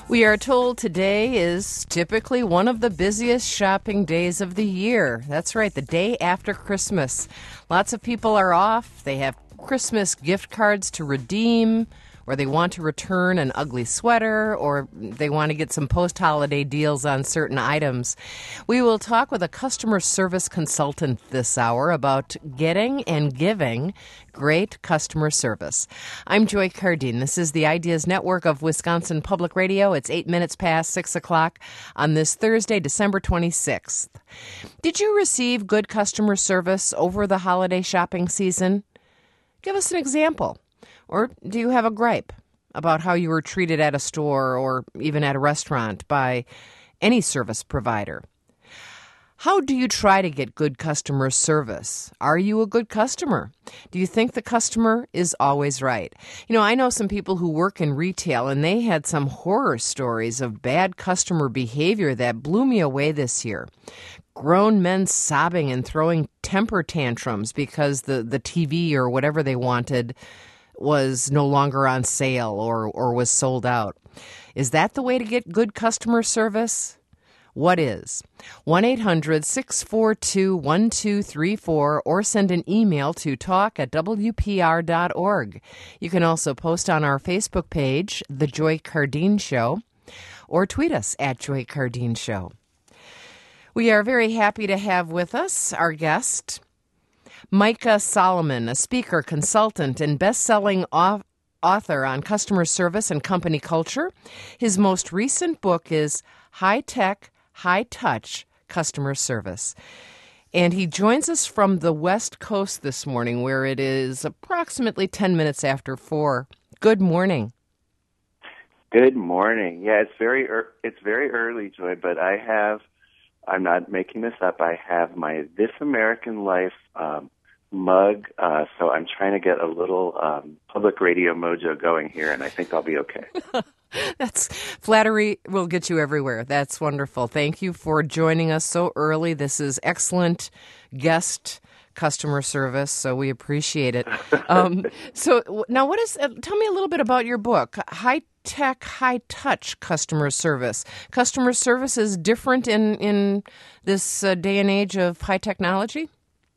We are told today is typically one of the busiest shopping days of the year. That's right, the day after Christmas. Lots of people are off. They have Christmas gift cards to redeem, or they want to return an ugly sweater, or they want to get some post-holiday deals on certain items. We will talk with a customer service consultant this hour about getting and giving great customer service. I'm Joy Cardine. This is the Ideas Network of Wisconsin Public Radio. It's 8 minutes past 6 o'clock on this Thursday, December 26th. Did you receive good customer service over the holiday shopping season? Give us an example. Or do you have a gripe about how you were treated at a store or even at a restaurant by any service provider? How do you try to get good customer service? Are you a good customer? Do you think the customer is always right? You know, I know some people who work in retail, and they had some horror stories of bad customer behavior that blew me away this year. Grown men sobbing and throwing temper tantrums because the TV or whatever they wanted was no longer on sale or was sold out. Is that the way to get good customer service? What is? 1-800-642-1234 or send an email to talk@wpr.org. You can also post on our Facebook page, The Joy Cardine Show, or tweet us at Joy Cardine Show. We are very happy to have with us our guest, Micah Solomon, a speaker, consultant, and best-selling author on customer service and company culture. His most recent book is High Tech, High Touch Customer Service. And he joins us from the West Coast this morning, where it is approximately 10 minutes after 4. Good morning. Good morning. Yeah, it's very early, Joy, but I'm not making this up, I have my This American Life mug, so I'm trying to get a little public radio mojo going here, and I think I'll be okay. That's flattery will get you everywhere. That's wonderful. Thank you for joining us so early. This is excellent guest customer service, so we appreciate it. So now, tell me a little bit about your book, High Tech, High Touch Customer Service. Customer service is different in this day and age of high technology?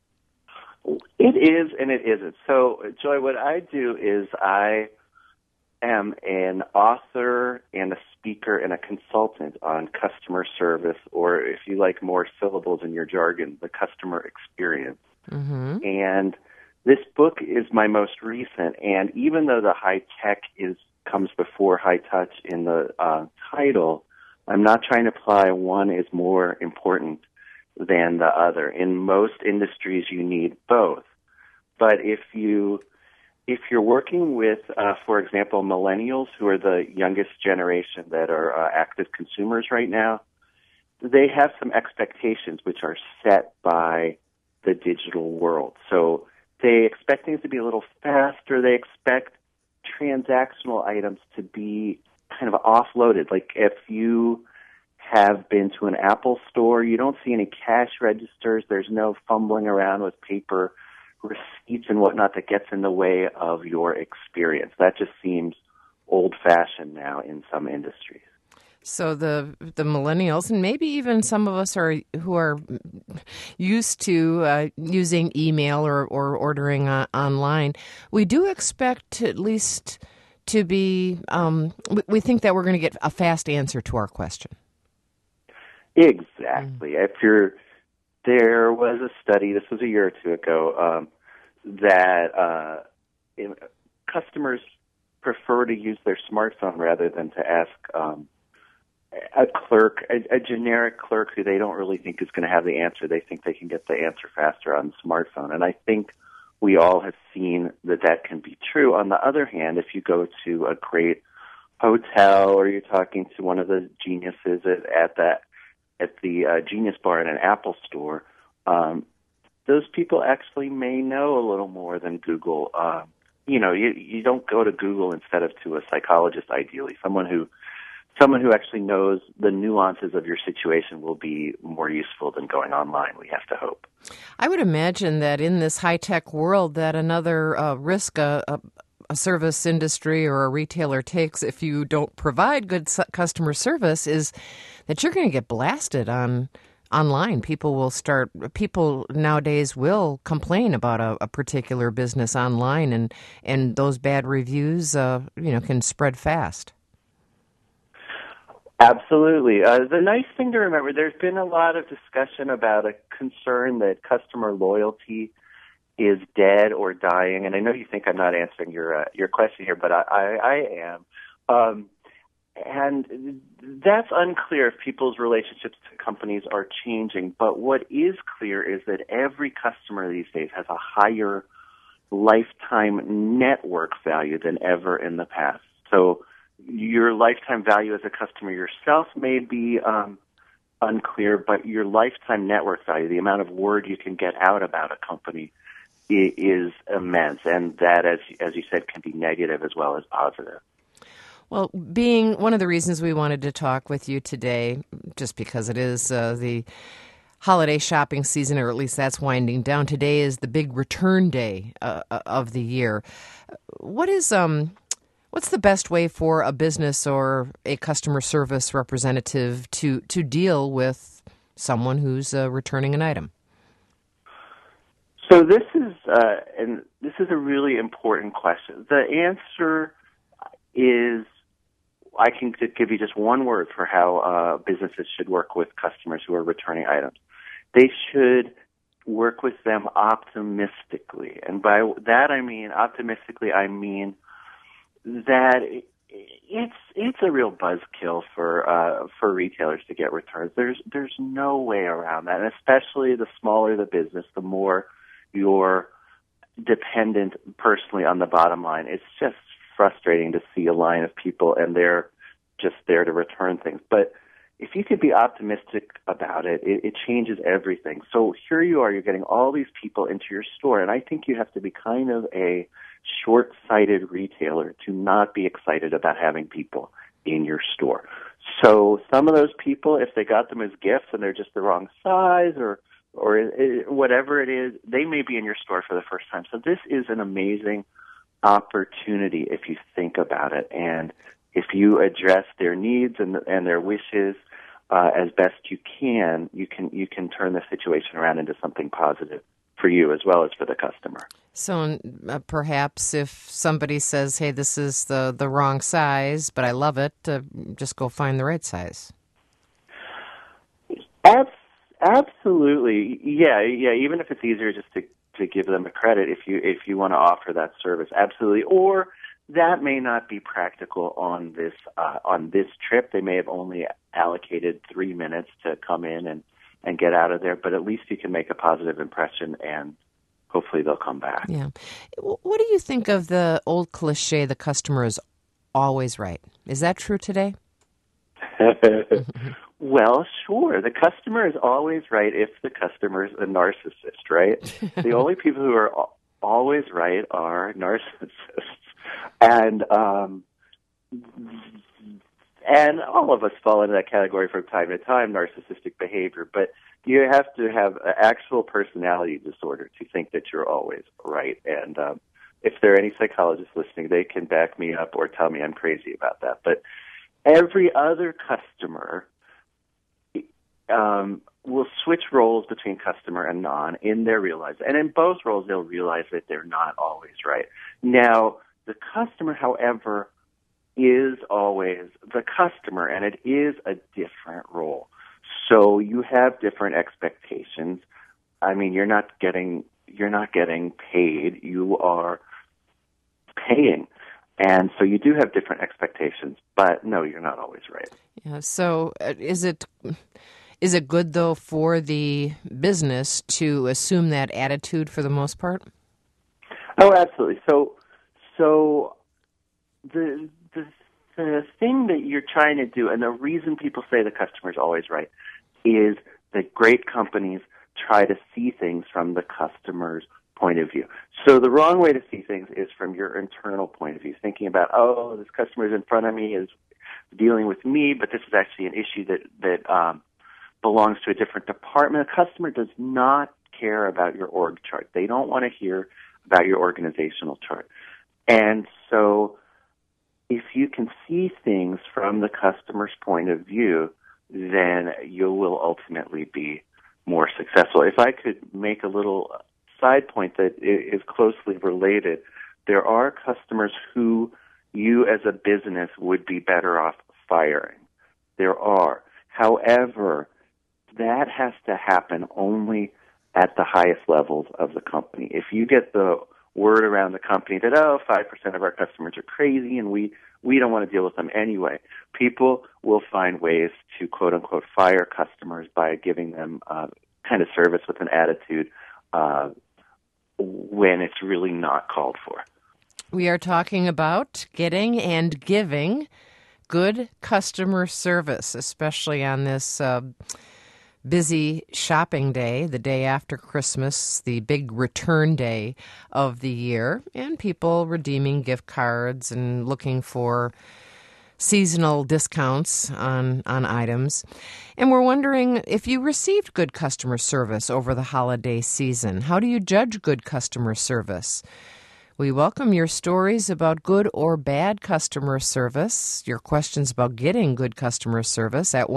It is and it isn't. So, Joy, what I do is I am an author and a speaker and a consultant on customer service, or if you like more syllables in your jargon, the customer experience. Mm-hmm. And this book is my most recent, and even though the high tech comes before high touch in the title, I'm not trying to imply one is more important than the other. In most industries, you need both. But if you're working with, for example, millennials, who are the youngest generation that are active consumers right now, they have some expectations which are set by the digital world. So they expect things to be a little faster. They expect transactional items to be kind of offloaded. Like if you have been to an Apple store, you don't see any cash registers. There's no fumbling around with paper receipts and whatnot that gets in the way of your experience. That just seems old-fashioned now in some industries. So the millennials, and maybe even some of us who are used to using email or ordering online, we do expect at least to be, we think that we're going to get a fast answer to our question. Exactly. There was a study, this was a year or two ago, that customers prefer to use their smartphone rather than to ask a generic clerk who they don't really think is going to have the answer. They think they can get the answer faster on the smartphone. And I think we all have seen that can be true. On the other hand, if you go to a great hotel or you're talking to one of the geniuses at the Genius Bar in an Apple store, those people actually may know a little more than Google. You don't go to Google instead of to a psychologist, ideally. Someone who actually knows the nuances of your situation will be more useful than going online, we have to hope. I would imagine that in this high-tech world that another risk a service industry or a retailer takes if you don't provide good customer service is that you're going to get blasted online. People nowadays will complain about a particular business online, and those bad reviews, can spread fast. Absolutely. The nice thing to remember, there's been a lot of discussion about a concern that customer loyalty is dead or dying. And I know you think I'm not answering your question here, but I am. And that's unclear if people's relationships to companies are changing. But what is clear is that every customer these days has a higher lifetime network value than ever in the past. So your lifetime value as a customer yourself may be unclear, but your lifetime network value, the amount of word you can get out about a company, is immense. And that, as you said, can be negative as well as positive. Well, being one of the reasons we wanted to talk with you today, just because it is the holiday shopping season, or at least that's winding down. Today is the big return day of the year. What's the best way for a business or a customer service representative to deal with someone who's returning an item? So this is a really important question. The answer is, I can give you just one word for how businesses should work with customers who are returning items. They should work with them optimistically. And by that I mean that it's a real buzzkill for retailers to get returns. There's no way around that. And especially the smaller the business, the more you're dependent personally on the bottom line. It's just frustrating to see a line of people and they're just there to return things. But if you could be optimistic about it, it changes everything. So here you are, you're getting all these people into your store, and I think you have to be kind of a short-sighted retailer to not be excited about having people in your store. So some of those people, if they got them as gifts and they're just the wrong size or whatever it is, they may be in your store for the first time. So this is an amazing opportunity if you think about it, and if you address their needs and their wishes as best you can turn the situation around into something positive for you as well as for the customer. So perhaps if somebody says, "Hey, this is the wrong size, but I love it," just go find the right size. Absolutely, yeah. Even if it's easier just to give them a credit if you want to offer that service, absolutely. Or that may not be practical on this trip. They may have only allocated 3 minutes to come in and get out of there, but at least you can make a positive impression and hopefully they'll come back. Yeah. What do you think of the old cliche, the customer is always right? Is that true today? Well, sure. The customer is always right if the customer is a narcissist, right? The only people who are always right are narcissists. And all of us fall into that category from time to time, narcissistic behavior. But you have to have an actual personality disorder to think that you're always right. And if there are any psychologists listening, they can back me up or tell me I'm crazy about that. But every other customer will switch roles between customer and non in their realize. And in both roles, they'll realize that they're not always right. Now, the customer, however, is always the customer, and it is a different role. So you have different expectations. I mean, you're not getting paid. You are paying. And so you do have different expectations, but no, you're not always right. Yeah. So is it good, though, for the business to assume that attitude for the most part? Oh, absolutely. So the thing that you're trying to do, and the reason people say the customer's always right, is that great companies try to see things from the customer's point of view. So the wrong way to see things is from your internal point of view, thinking about, oh, this customer is in front of me, is dealing with me, but this is actually an issue that belongs to a different department. A customer does not care about your org chart. They don't want to hear about your organizational chart. And so if you can see things from the customer's point of view, then you will ultimately be more successful. If I could make a little side point that is closely related, there are customers who you as a business would be better off firing. There are. However, that has to happen only at the highest levels of the company. If you get the word around the company that, 5% of our customers are crazy and we don't want to deal with them anyway, people will find ways to, quote-unquote, fire customers by giving them kind of service with an attitude when it's really not called for. We are talking about getting and giving good customer service, especially on this busy shopping day, the day after Christmas, the big return day of the year, and people redeeming gift cards and looking for seasonal discounts on items. And we're wondering if you received good customer service over the holiday season. How do you judge good customer service? We welcome your stories about good or bad customer service, your questions about getting good customer service at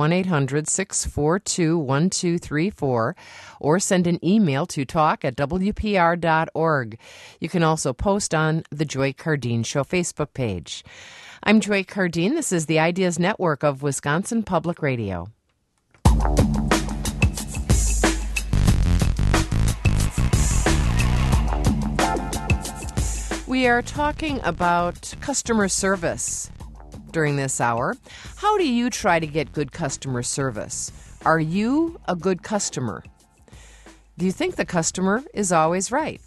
1-800-642-1234, or send an email to talk@wpr.org. You can also post on the Joy Cardeen Show Facebook page. I'm Joy Cardeen. This is the Ideas Network of Wisconsin Public Radio. We are talking about customer service during this hour. How do you try to get good customer service? Are you a good customer? Do you think the customer is always right?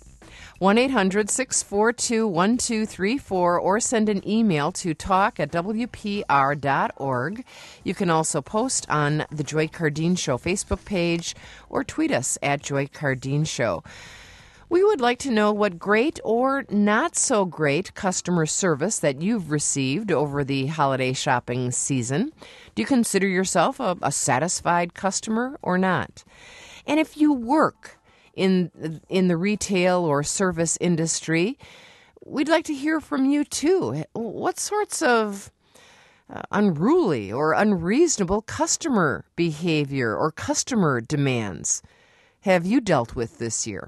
1-800-642-1234 or send an email to talk@wpr.org. You can also post on the Joy Cardeen Show Facebook page or tweet us at Joy Cardeen Show. We would like to know what great or not so great customer service that you've received over the holiday shopping season. Do you consider yourself a satisfied customer or not? And if you work in the retail or service industry, we'd like to hear from you too. What sorts of unruly or unreasonable customer behavior or customer demands have you dealt with this year?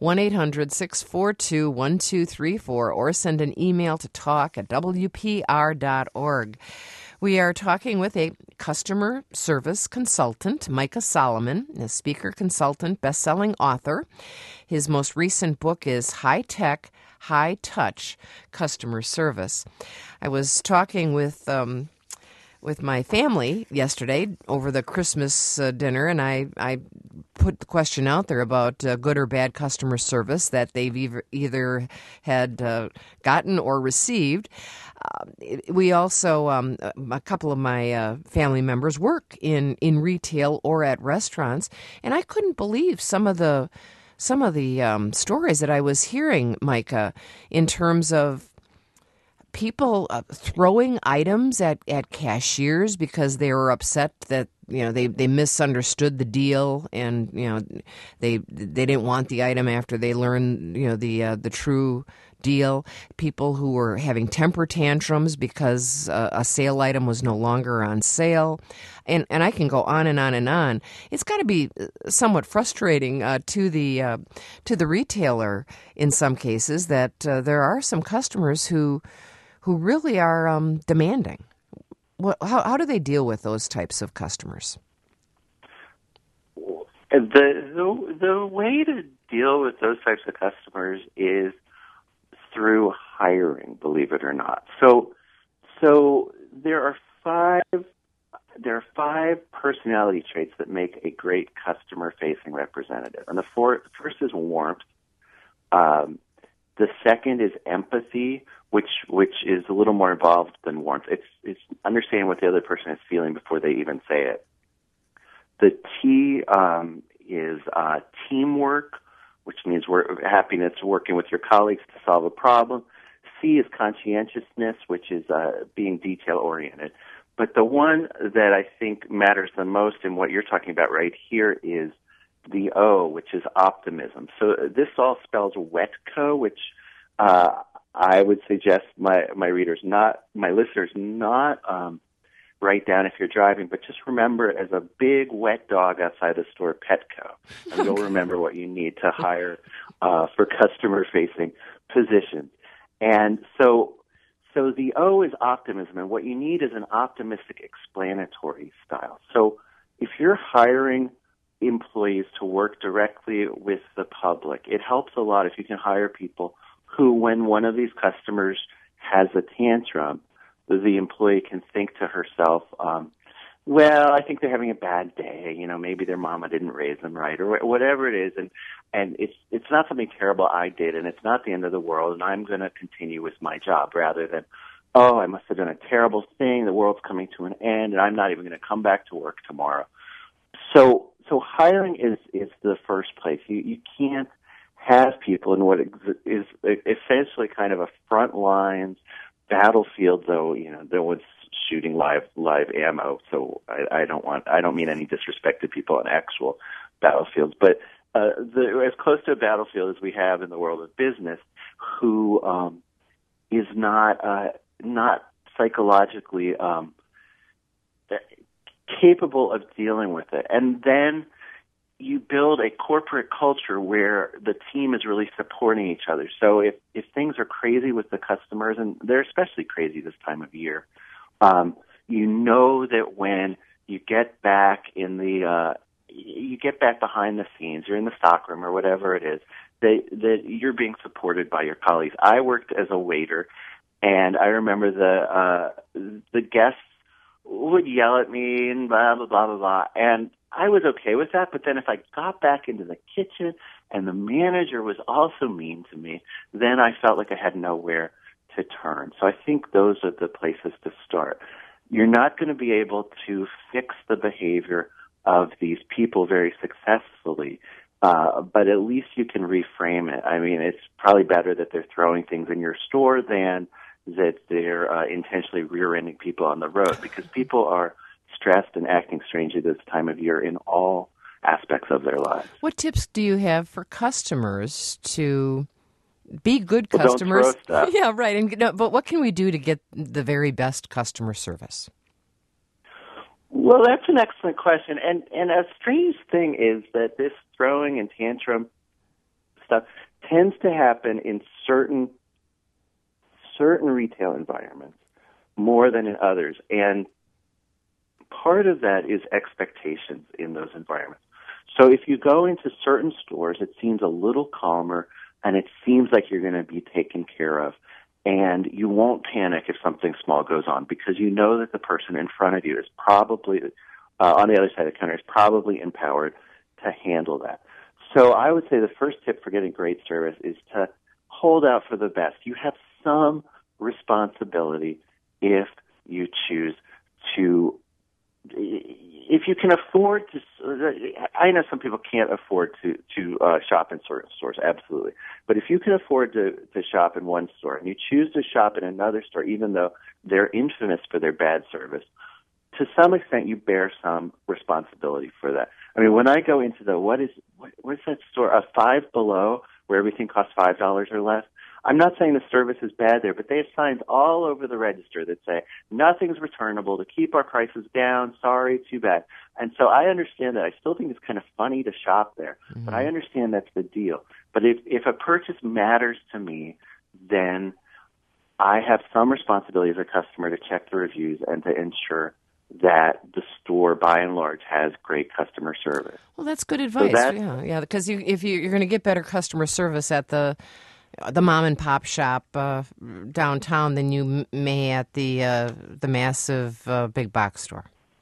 1-800-642-1234 or send an email to talk@wpr.org. We are talking with a customer service consultant, Micah Solomon, a speaker, consultant, best-selling author. His most recent book is High Tech, High Touch Customer Service. I was talking with my family yesterday over the Christmas dinner, and I put the question out there about good or bad customer service that they've either had gotten or received. We also, a couple of my family members work in retail or at restaurants, and I couldn't believe some of the stories that I was hearing, Micah, in terms of people throwing items at cashiers because they were upset that they misunderstood the deal, and they didn't want the item after they learned the true deal. People who were having temper tantrums because a sale item was no longer on sale, and I can go on and on and on. It's got to be somewhat frustrating to the retailer in some cases that there are some customers who really are demanding. How do they deal with those types of customers? The way to deal with those types of customers is through hiring, believe it or not. So there are five personality traits that make a great customer-facing representative, and the first is warmth. The second is empathy, which is a little more involved than warmth. It's understanding what the other person is feeling before they even say it. The T is teamwork, which means happiness working with your colleagues to solve a problem. C is conscientiousness, which is being detail-oriented. But the one that I think matters the most in what you're talking about right here is the O, which is optimism. So this all spells WETCO, which I would suggest my listeners not write down if you're driving, but just remember it as a big wet dog outside the store, Petco, and you'll remember what you need to hire for customer-facing positions. And so the O is optimism, and what you need is an optimistic explanatory style. So if you're hiring employees to work directly with the public, it helps a lot if you can hire people who, when one of these customers has a tantrum, the employee can think to herself, well, I think they're having a bad day. Maybe their mama didn't raise them right, or whatever it is. And it's not something terrible I did, and it's not the end of the world, and I'm going to continue with my job rather than, oh, I must have done a terrible thing. The world's coming to an end, and I'm not even going to come back to work tomorrow. So hiring is the first place. You can't have people in what is essentially kind of a front lines battlefield, though, no one's shooting live ammo, so I don't mean any disrespect to people on actual battlefields, but as close to a battlefield as we have in the world of business, who is not psychologically capable of dealing with it. And then you build a corporate culture where the team is really supporting each other. So if things are crazy with the customers, and they're especially crazy this time of year, you know that when you get back behind the scenes, you're in the stockroom or whatever it is, that you're being supported by your colleagues. I worked as a waiter, and I remember the guests would yell at me and blah, blah, blah, blah, blah. And I was okay with that, but then if I got back into the kitchen and the manager was also mean to me, then I felt like I had nowhere to turn. So I think those are the places to start. You're not going to be able to fix the behavior of these people very successfully, but at least you can reframe it. I mean, it's probably better that they're throwing things in your store than that they're intentionally rear-ending people on the road, because people are stressed and acting strangely this time of year in all aspects of their lives. What tips do you have for customers to be good Well, customers? Don't throw stuff. Yeah, right. But what can we do to get the very best customer service? Well, that's an excellent question. And a strange thing is that this throwing and tantrum stuff tends to happen in certain retail environments more than in others. And part of that is expectations in those environments. So if you go into certain stores, it seems a little calmer, and it seems like you're going to be taken care of. And you won't panic if something small goes on, because you know that the person in front of you is probably, on the other side of the counter, is probably empowered to handle that. So I would say the first tip for getting great service is to hold out for the best. You have some responsibility if you choose to. If you can afford to, I know some people can't afford to shop in certain stores, absolutely. But if you can afford to shop in one store and you choose to shop in another store, even though they're infamous for their bad service, to some extent you bear some responsibility for that. I mean, when I go into what's that store, a Five Below, where everything costs $5 or less, I'm not saying the service is bad there, but they have signs all over the register that say, nothing's returnable, to keep our prices down, sorry, too bad. And so I understand that. I still think it's kind of funny to shop there, but I understand that's the deal. But if a purchase matters to me, then I have some responsibility as a customer to check the reviews and to ensure that the store, by and large, has great customer service. Well, that's good advice. Yeah, because if you're going to get better customer service at the mom and pop shop downtown than you may at the massive big box store.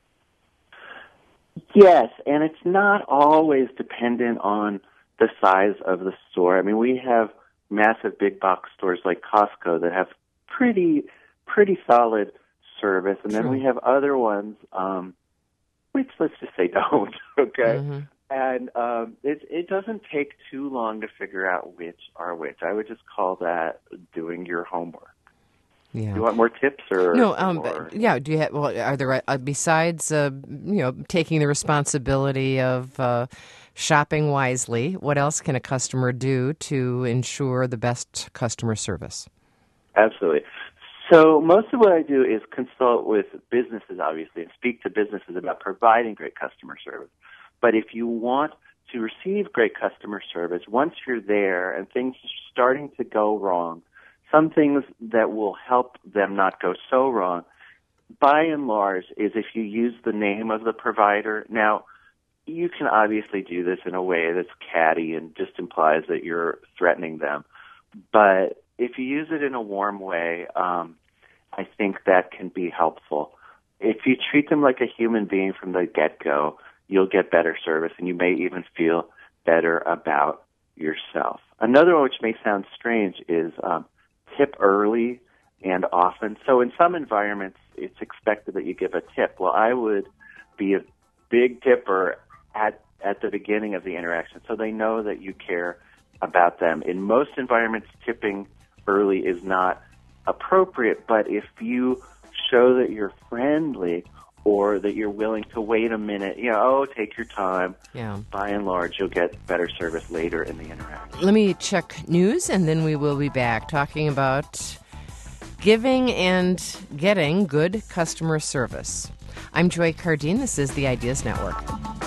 Yes, and it's not always dependent on the size of the store. I mean, we have massive big box stores like Costco that have pretty solid service, and then we have other ones which, let's just say, don't. Okay. Mm-hmm. And it doesn't take too long to figure out which are which. I would just call that doing your homework. Yeah. Do you want more tips or no? Yeah. Do you have? Well, are there besides taking the responsibility of shopping wisely? What else can a customer do to ensure the best customer service? Absolutely. So most of what I do is consult with businesses, obviously, and speak to businesses about providing great customer service. But if you want to receive great customer service, once you're there and things are starting to go wrong, some things that will help them not go so wrong, by and large, is if you use the name of the provider. Now, you can obviously do this in a way that's catty and just implies that you're threatening them. But if you use it in a warm way, I think that can be helpful. If you treat them like a human being from the get-go, you'll get better service, and you may even feel better about yourself. Another one, which may sound strange, is tip early and often. So in some environments, it's expected that you give a tip. Well, I would be a big tipper at the beginning of the interaction, so they know that you care about them. In most environments, tipping early is not appropriate, but if you show that you're friendly or that you're willing to wait a minute, take your time, by and large, you'll get better service later in the interaction. Let me check news, and then we will be back talking about giving and getting good customer service. I'm Joy Cardine. This is the Ideas Network.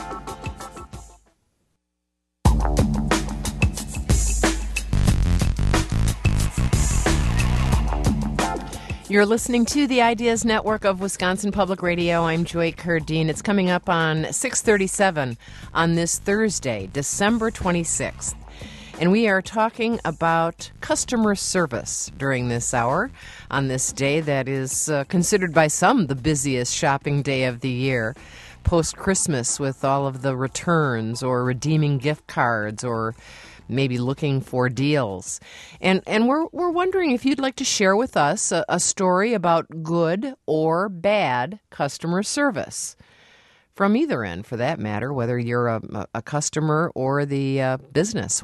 You're listening to the Ideas Network of Wisconsin Public Radio. I'm Joy Cardine. It's coming up on 6:37 on this Thursday, December 26th. And we are talking about customer service during this hour on this day that is considered by some the busiest shopping day of the year, post-Christmas, with all of the returns or redeeming gift cards or maybe looking for deals. And we're wondering if you'd like to share with us a story about good or bad customer service. From either end, for that matter, whether you're a customer or the business.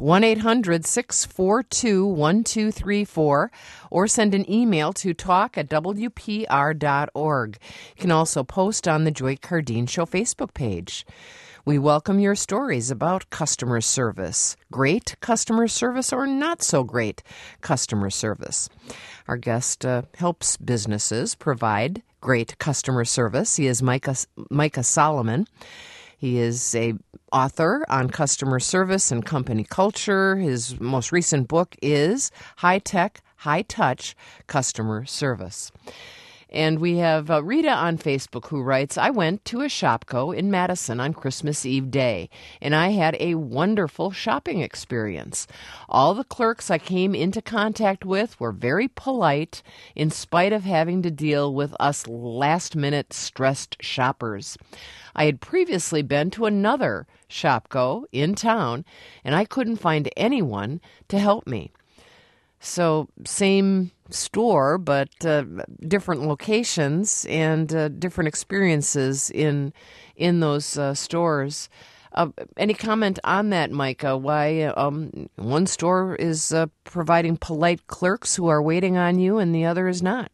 1-800-642-1234 or send an email to talk@wpr.org. You can also post on the Joy Cardine Show Facebook page. We welcome your stories about customer service, great customer service or not so great customer service. Our guest helps businesses provide great customer service. He is Micah Solomon. He is a author on customer service and company culture. His most recent book is High Tech, High Touch Customer Service. And we have Rita on Facebook who writes, I went to a Shopko in Madison on Christmas Eve day, and I had a wonderful shopping experience. All the clerks I came into contact with were very polite in spite of having to deal with us last-minute stressed shoppers. I had previously been to another Shopko in town, and I couldn't find anyone to help me. So same store, but different locations and different experiences in those stores. Any comment on that, Micah? Why one store is providing polite clerks who are waiting on you and the other is not?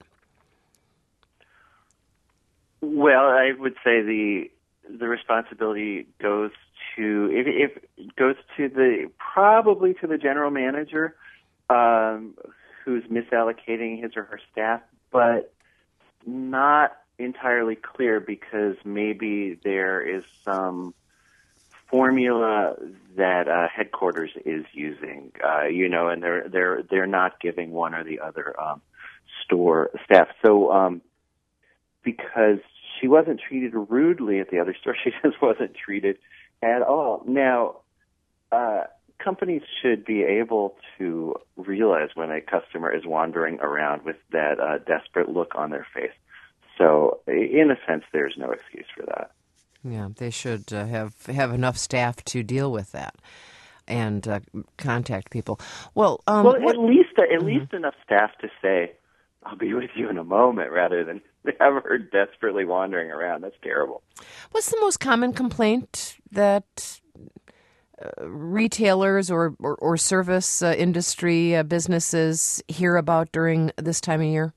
Well, I would say the responsibility goes to if it goes to probably to the general manager. Who's misallocating his or her staff, but not entirely clear because maybe there is some formula that headquarters is using, and they're not giving one or the other store staff. So because she wasn't treated rudely at the other store, she just wasn't treated at all. Now, companies should be able to realize when a customer is wandering around with that desperate look on their face. So, in a sense, there's no excuse for that. Yeah, they should have enough staff to deal with that and contact people. Well, at least enough staff to say, "I'll be with you in a moment," rather than have her desperately wandering around. That's terrible. What's the most common complaint that retailers or service industry businesses hear about during this time of year?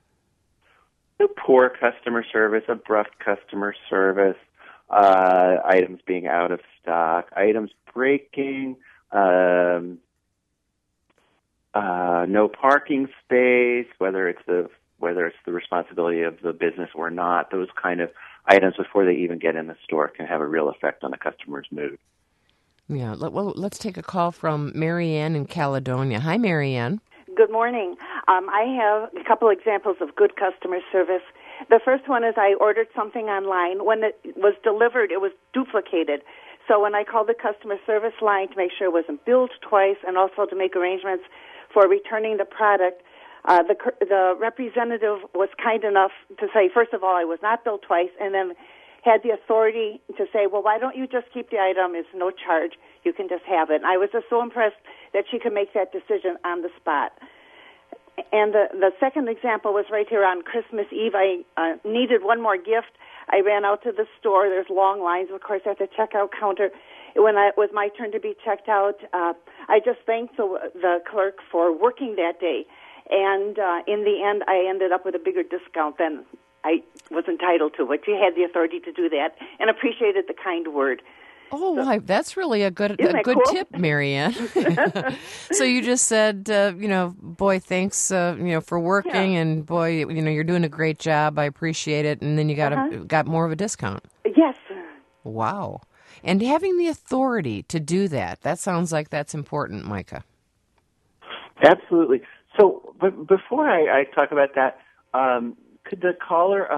Poor customer service, abrupt customer service, items being out of stock, items breaking, no parking space, whether it's the responsibility of the business or not. Those kind of items before they even get in the store can have a real effect on the customer's mood. Yeah. Well, let's take a call from Marianne in Caledonia. Hi, Marianne. Good morning. I have a couple examples of good customer service. The first one is I ordered something online. When it was delivered, it was duplicated. So when I called the customer service line to make sure it wasn't billed twice and also to make arrangements for returning the product, the representative was kind enough to say, first of all, I was not billed twice, and then had the authority to say, well, why don't you just keep the item? It's no charge. You can just have it. And I was just so impressed that she could make that decision on the spot. And the second example was right here on Christmas Eve. I needed one more gift. I ran out to the store. There's long lines, of course, at the checkout counter. When it was my turn to be checked out, I just thanked the clerk for working that day. And in the end, I ended up with a bigger discount than I was entitled to. But she had the authority to do that and appreciated the kind word. Oh, so, that's really a good cool? tip, Marianne. So you just said, boy, thanks, for working, yeah. And boy, you're doing a great job. I appreciate it, and then you got more of a discount. Yes. Wow, and having the authority to do that sounds like that's important, Micah. Absolutely. So, but before I talk about that, could the caller?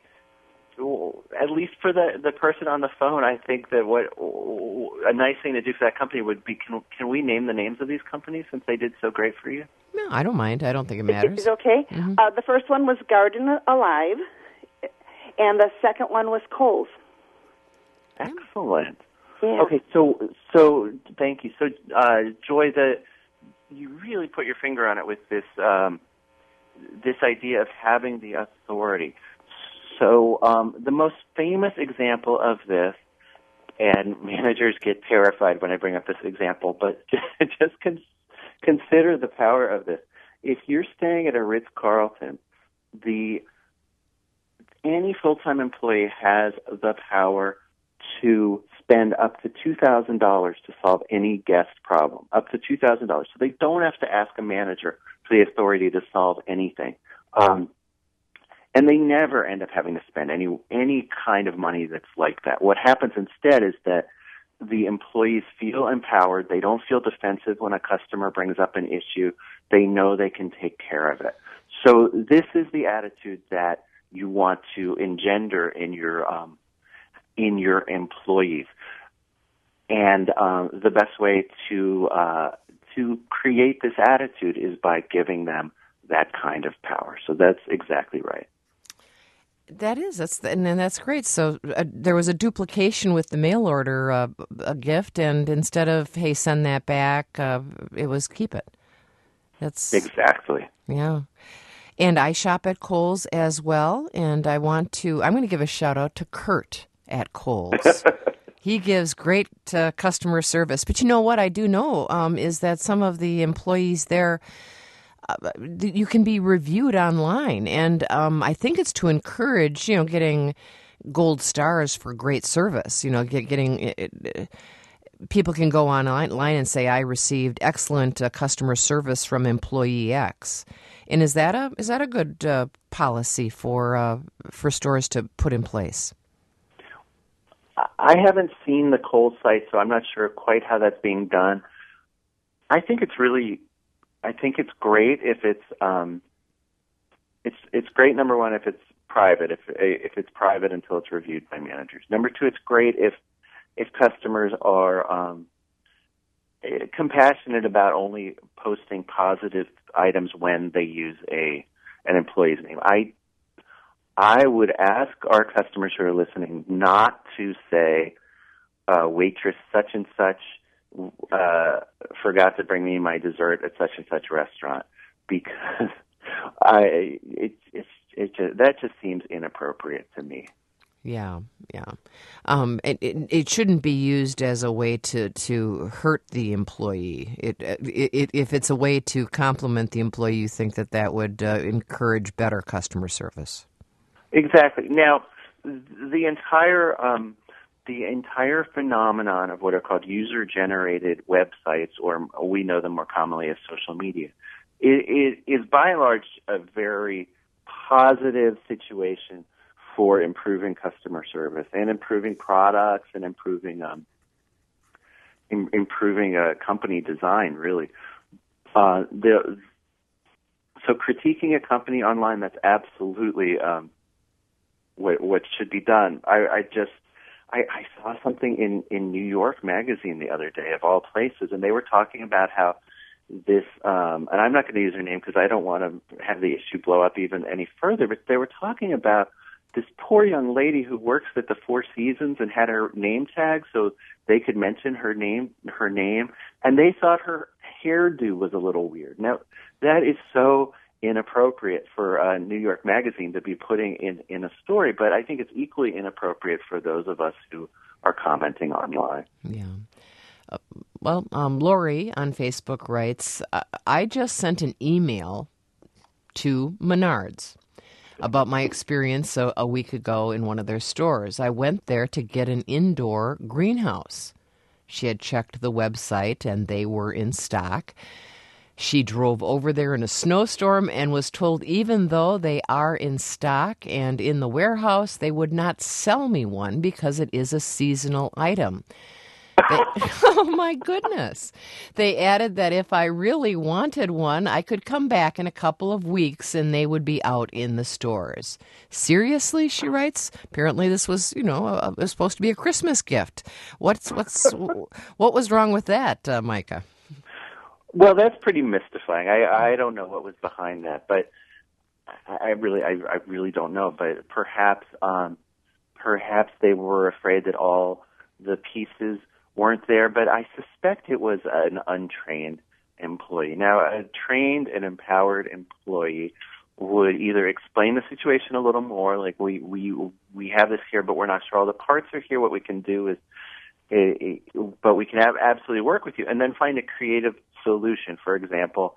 At least for the person on the phone, I think that what a nice thing to do for that company would be, can we name the names of these companies since they did so great for you? No, I don't mind. I don't think it matters. It's okay. Mm-hmm. The first one was Garden Alive, and the second one was Kohl's. Excellent. Yeah. Okay, so thank you. So, Joy, you really put your finger on it with this this idea of having the authority. So the most famous example of this, and managers get terrified when I bring up this example, but just consider the power of this. If you're staying at a Ritz-Carlton, any full-time employee has the power to spend up to $2,000 to solve any guest problem, up to $2,000. So they don't have to ask a manager for the authority to solve anything. And they never end up having to spend any kind of money that's like that. What happens instead is that the employees feel empowered. They don't feel defensive when a customer brings up an issue. They know they can take care of it. So this is the attitude that you want to engender in your employees. And the best way to create this attitude is by giving them that kind of power. So that's exactly right. That's great. So there was a duplication with the mail order a gift, and instead of, hey, send that back, it was keep it. That's exactly. Yeah. And I shop at Kohl's as well, and I'm going to give a shout out to Kurt at Kohl's. He gives great customer service. But you know what I do know is that some of the employees there, you can be reviewed online, and I think it's to encourage, getting gold stars for great service. Getting people can go online and say, "I received excellent customer service from employee X." And is that a good policy for stores to put in place? I haven't seen the Kohl's site, so I'm not sure quite how that's being done. I think it's great if it's great. Number one, if it's private, if it's private until it's reviewed by managers. Number two, it's great if customers are compassionate about only posting positive items when they use an employee's name. I would ask our customers who are listening not to say waitress such and such forgot to bring me my dessert at such and such restaurant, because that just seems inappropriate to me. Yeah. It shouldn't be used as a way to hurt the employee. If it's a way to compliment the employee, you think that would encourage better customer service. Exactly. Now, the entire phenomenon of what are called user-generated websites, or we know them more commonly as social media, it is by and large a very positive situation for improving customer service and improving products and improving company design, really. So critiquing a company online, that's absolutely what should be done. I saw something in New York Magazine the other day, of all places, and they were talking about how this, and I'm not going to use her name because I don't want to have the issue blow up even any further, but they were talking about this poor young lady who works at the Four Seasons and had her name tag so they could mention her name, and they thought her hairdo was a little weird. Now, that is so inappropriate for New York Magazine to be putting in a story, but I think it's equally inappropriate for those of us who are commenting online. Yeah. Lori on Facebook writes, I just sent an email to Menards about my experience a week ago in one of their stores. I went there to get an indoor greenhouse. She had checked the website and they were in stock. She drove over there in a snowstorm and was told even though they are in stock and in the warehouse, they would not sell me one because it is a seasonal item. Oh, my goodness. They added that if I really wanted one, I could come back in a couple of weeks and they would be out in the stores. Seriously, she writes. Apparently this was, it was supposed to be a Christmas gift. What was wrong with that, Micah? Well, that's pretty mystifying. I don't know what was behind that, but I really don't know. But perhaps they were afraid that all the pieces weren't there, but I suspect it was an untrained employee. Now, a trained and empowered employee would either explain the situation a little more, like we have this here, but we're not sure all the parts are here. What we can do is, but we can absolutely work with you, and then find a creative solution. For example,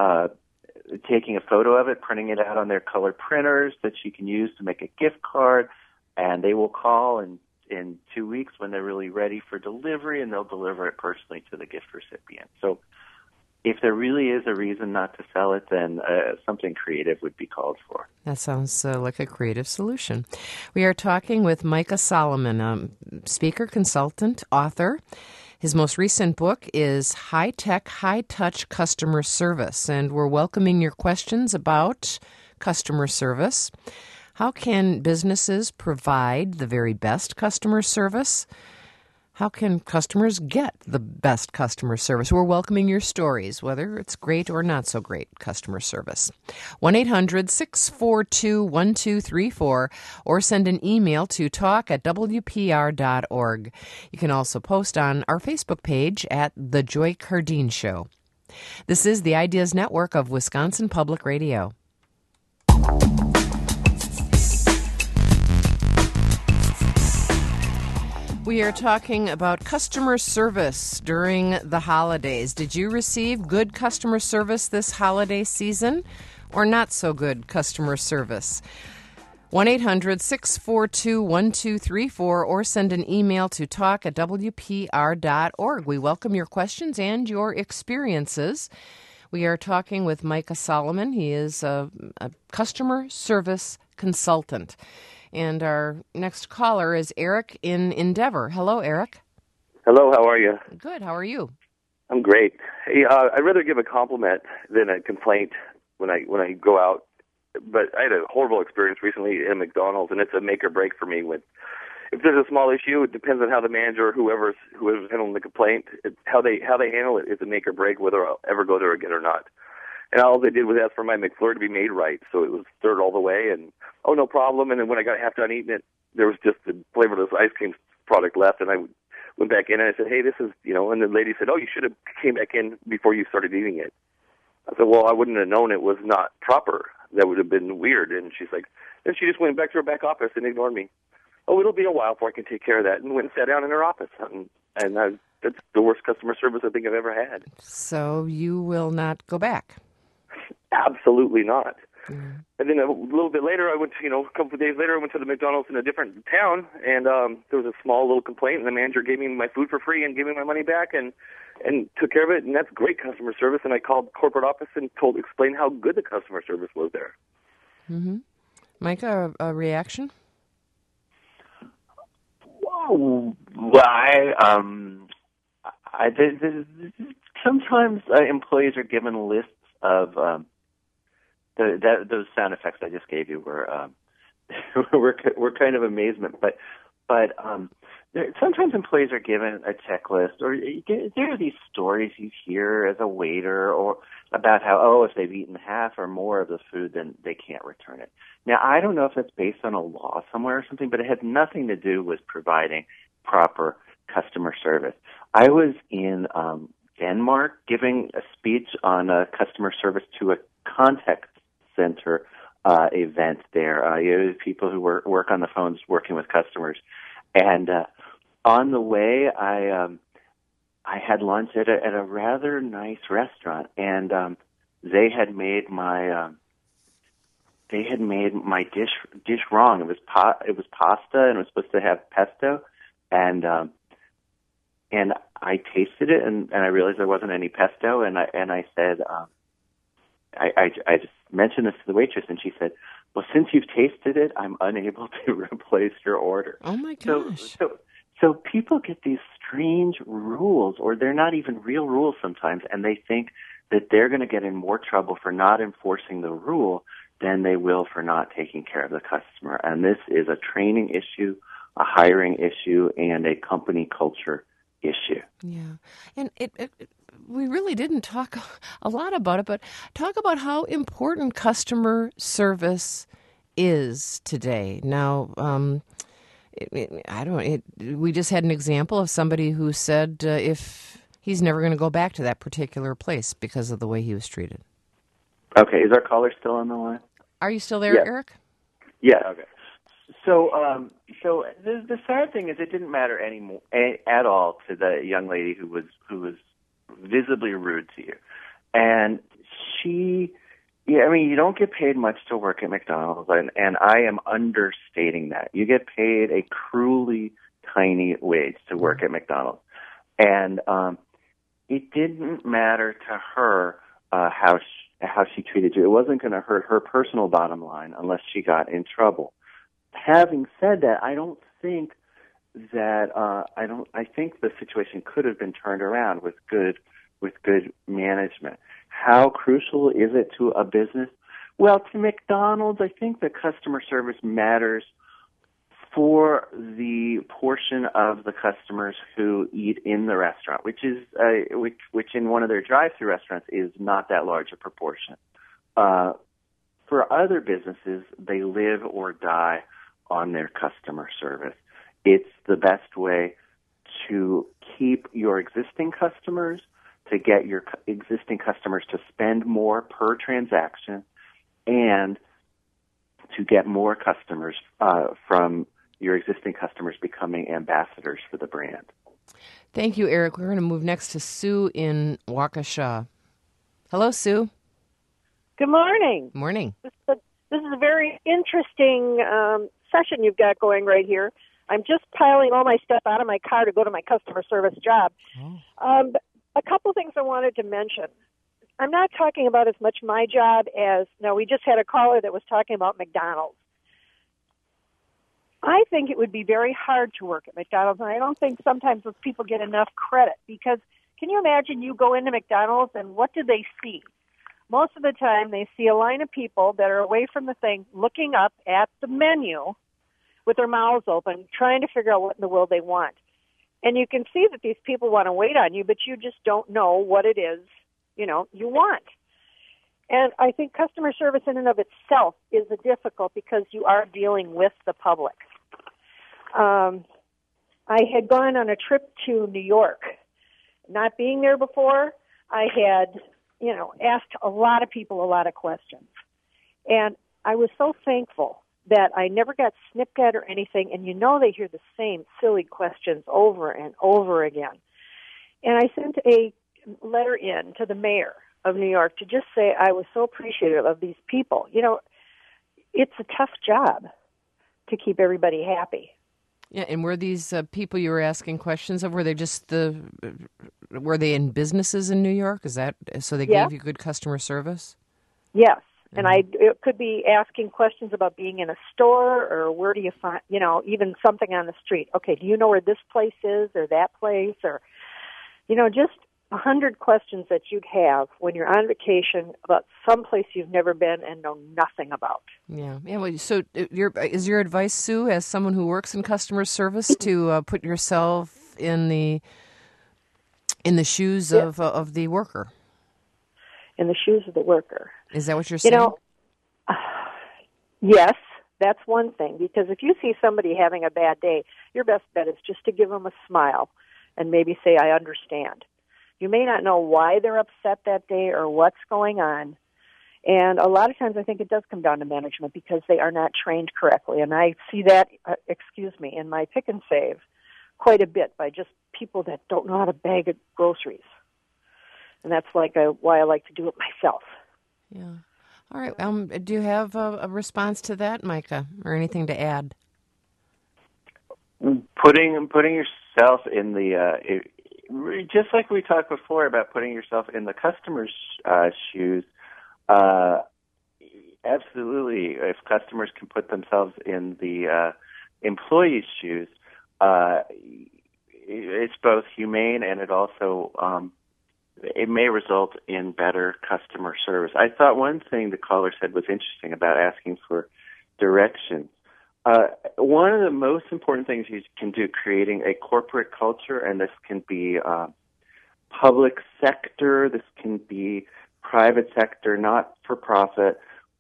taking a photo of it, printing it out on their color printers that she can use to make a gift card, and they will call in 2 weeks when they're really ready for delivery, and they'll deliver it personally to the gift recipient. So if there really is a reason not to sell it, then something creative would be called for. That sounds like a creative solution. We are talking with Micah Solomon, speaker, consultant, author. His most recent book is High-Tech, High-Touch Customer Service, and we're welcoming your questions about customer service. How can businesses provide the very best customer service? How can customers get the best customer service? We're welcoming your stories, whether it's great or not so great customer service. 1-800-642-1234 or send an email to talk@wpr.org. You can also post on our Facebook page at The Joy Cardine Show. This is the Ideas Network of Wisconsin Public Radio. We are talking about customer service during the holidays. Did you receive good customer service this holiday season or not so good customer service? 1-800-642-1234 or send an email to talk@wpr.org. We welcome your questions and your experiences. We are talking with Micah Solomon. He is a customer service consultant. And our next caller is Eric in Endeavor. Hello, Eric. Hello, how are you? Good, how are you? I'm great. Hey, I'd rather give a compliment than a complaint when I go out. But I had a horrible experience recently at McDonald's, and it's a make or break for me. If there's a small issue, it depends on how the manager or whoever's handling the complaint, how they handle it is a make or break whether I'll ever go there again or not. And all they did was ask for my McFlurry to be made right, so it was stirred all the way, and oh, no problem. And then when I got half done eating it, there was just the flavorless ice cream product left, and I went back in and I said, hey, this is, and the lady said, oh, you should have came back in before you started eating it. I said, well, I wouldn't have known it was not proper. That would have been weird. And she's like, then she just went back to her back office and ignored me. Oh, it'll be a while before I can take care of that, and went and sat down in her office. And that's the worst customer service I think I've ever had. So you will not go back? Absolutely not. Mm. And then a little bit later, a couple of days later, I went to the McDonald's in a different town, and there was a small little complaint, and the manager gave me my food for free and gave me my money back and took care of it, and that's great customer service. And I called corporate office and explained how good the customer service was there. Mm-hmm. Micah, a reaction? Well, sometimes employees are given lists of those sound effects I just gave you were were kind of amazement, but sometimes employees are given a checklist, or there are these stories you hear as a waiter, or about how if they've eaten half or more of the food, then they can't return it. Now, I don't know if that's based on a law somewhere or something, but it has nothing to do with providing proper customer service. I was in Denmark giving a speech on customer service to a contact center event there. People who work on the phones working with customers. And on the way, I had lunch at a rather nice restaurant, and they had made my dish wrong. It was pasta, and it was supposed to have pesto, and I tasted it, and I realized there wasn't any pesto, and I said, I just mentioned this to the waitress, and she said, "Well, since you've tasted it, I'm unable to replace your order." Oh my gosh! So people get these strange rules, or they're not even real rules sometimes, and they think that they're going to get in more trouble for not enforcing the rule than they will for not taking care of the customer. And this is a training issue, a hiring issue, and a company culture issue. Yeah, and we really didn't talk a lot about it, but talk about how important customer service is today. Now, we just had an example of somebody who said if he's never going to go back to that particular place because of the way he was treated. Okay, is our caller still on the line? Are you still there, Yeah. Eric? Yeah. Okay. So the sad thing is, it didn't matter at all to the young lady who was visibly rude to you, and she. Yeah, I mean, you don't get paid much to work at McDonald's, and I am understating that. You get paid a cruelly tiny wage to work at McDonald's, and it didn't matter to her how she treated you. It wasn't going to hurt her personal bottom line unless she got in trouble. Having said that, I think the situation could have been turned around with good management. How crucial is it to a business? Well, to McDonald's, I think the customer service matters for the portion of the customers who eat in the restaurant, which in one of their drive-through restaurants is not that large a proportion. For other businesses, they live or die on their customer service. It's the best way to keep your existing customers, to get your existing customers to spend more per transaction, and to get more customers from your existing customers becoming ambassadors for the brand. Thank you, Eric. We're going to move next to Sue in Waukesha. Hello, Sue. Good morning. Morning. This is a very interesting session you've got going right here. I'm just piling all my stuff out of my car to go to my customer service job. Oh. A couple things I wanted to mention. I'm not talking about as much my job as, we just had a caller that was talking about McDonald's. I think it would be very hard to work at McDonald's, and I don't think sometimes those people get enough credit, because can you imagine you go into McDonald's and what do they see? Most of the time they see a line of people that are away from the thing looking up at the menu with their mouths open, trying to figure out what in the world they want. And you can see that these people want to wait on you, but you just don't know what it is, you want. And I think customer service in and of itself is difficult because you are dealing with the public. I had gone on a trip to New York. Not being there before, I had, asked a lot of people a lot of questions. And I was so thankful that I never got snipped at or anything, and they hear the same silly questions over and over again. And I sent a letter in to the mayor of New York to just say I was so appreciative of these people. You know, it's a tough job to keep everybody happy. Yeah, and were these people you were asking questions of, were they were they in businesses in New York? Is that, so they gave you good customer service? Yes. And it could be asking questions about being in a store, or where do you find, you know, even something on the street. Okay, do you know where this place is or that place? Or, you know, just 100 questions that you'd have when you're on vacation about some place you've never been and know nothing about. Yeah. Well, so is your advice, Sue, as someone who works in customer service, to put yourself in the shoes of the worker? In the shoes of the worker. Is that what you're saying? You know, yes, that's one thing. Because if you see somebody having a bad day, your best bet is just to give them a smile and maybe say, I understand. You may not know why they're upset that day or what's going on. And a lot of times I think it does come down to management because they are not trained correctly. And I see that, in my pick and save quite a bit by just people that don't know how to bag groceries. And that's why I like to do it myself. Yeah. All right. Do you have a response to that, Micah, or anything to add? Putting yourself in the just like we talked before about putting yourself in the customer's shoes. Absolutely, if customers can put themselves in the employee's shoes, it's both humane and it also it may result in better customer service. I thought one thing the caller said was interesting about asking for directions. One of the most important things you can do, creating a corporate culture, and this can be public sector, this can be private sector, not for profit.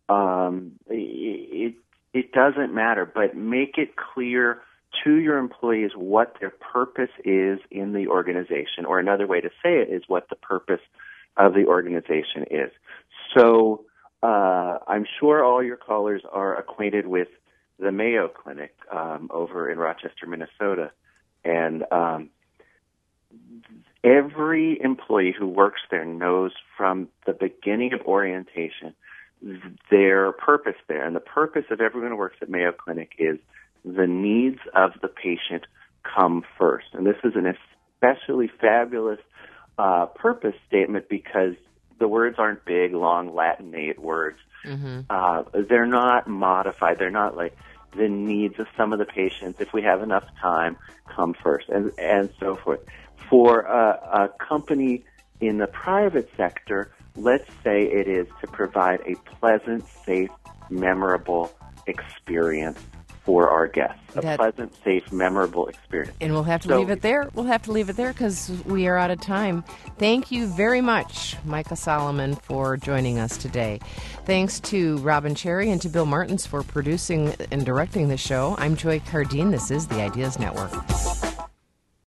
It doesn't matter, but make it clear to your employees what their purpose is in the organization, or another way to say it is what the purpose of the organization is. So I'm sure all your callers are acquainted with the Mayo Clinic over in Rochester, Minnesota. And every employee who works there knows from the beginning of orientation their purpose there. And the purpose of everyone who works at Mayo Clinic is the needs of the patient come first. And this is an especially fabulous purpose statement because the words aren't big, long Latinate words. Mm-hmm. They're not modified. They're not like the needs of some of the patients, if we have enough time, come first, and so forth. For a company in the private sector, let's say it is to provide a pleasant, safe, memorable experience for our guests. Pleasant, safe, memorable experience. And we'll have to leave it there. We'll have to leave it there because we are out of time. Thank you very much, Micah Solomon, for joining us today. Thanks to Robin Cherry and to Bill Martins for producing and directing the show. I'm Joy Cardine. This is the Ideas Network.